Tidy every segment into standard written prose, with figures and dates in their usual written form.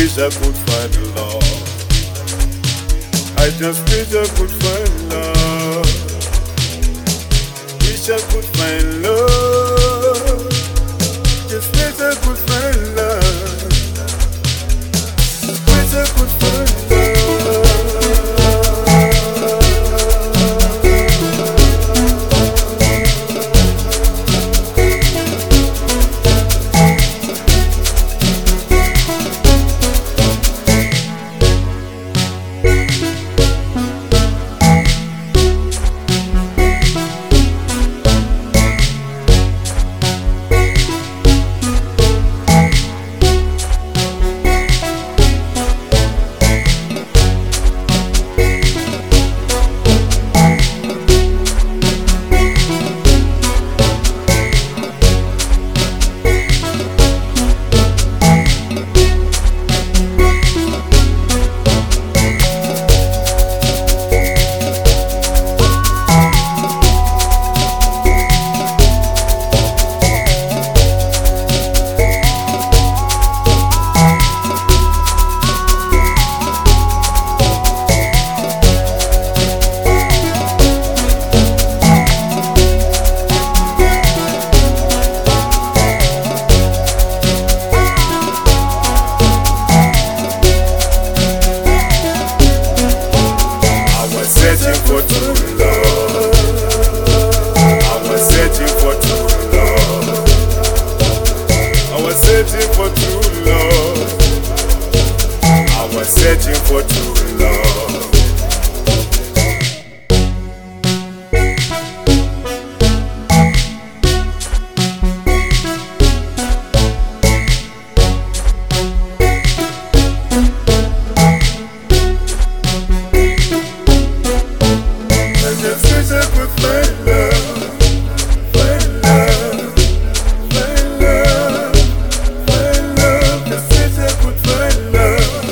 wish I could find love. I just wish I could find love. Wish I could find love. Just wish I could find love. Wish I could find love. Searching for true love. I just wish I could find love, find love, find love, find love. Just wish I could find love.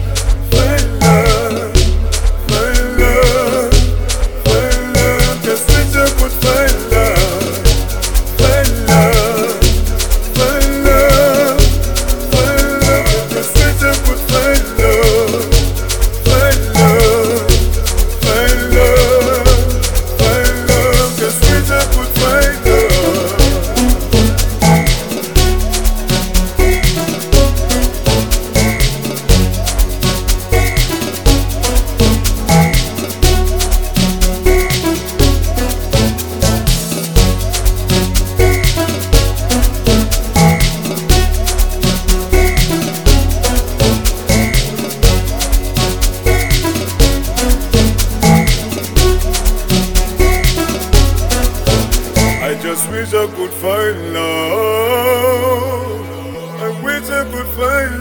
I wish I could find love. I wish I could find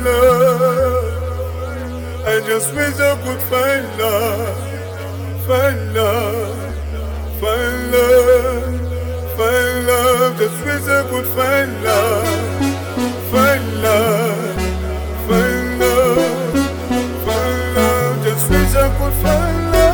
love. I just wish I could find love. Find love. Find love. Find love. Just wish I could find love. Find love. Find love. Find love. Just wish I could find love.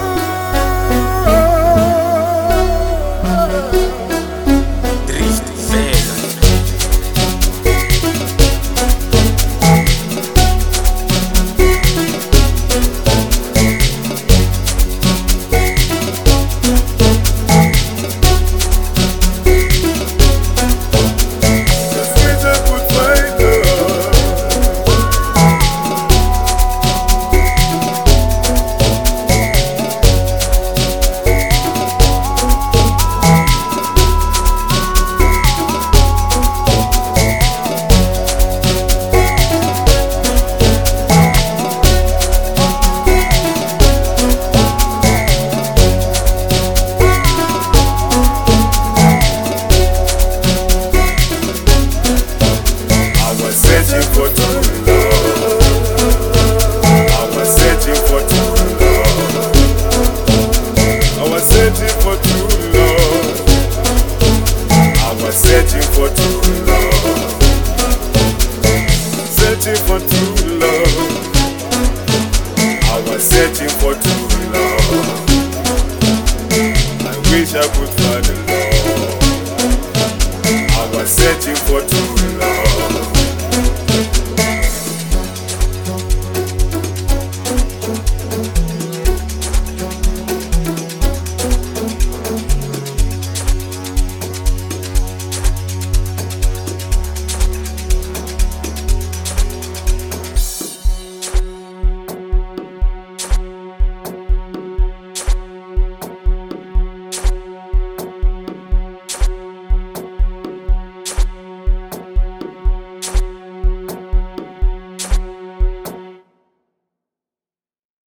Searching for true love. Searching for true love. I was searching for true love. I wish I could find it.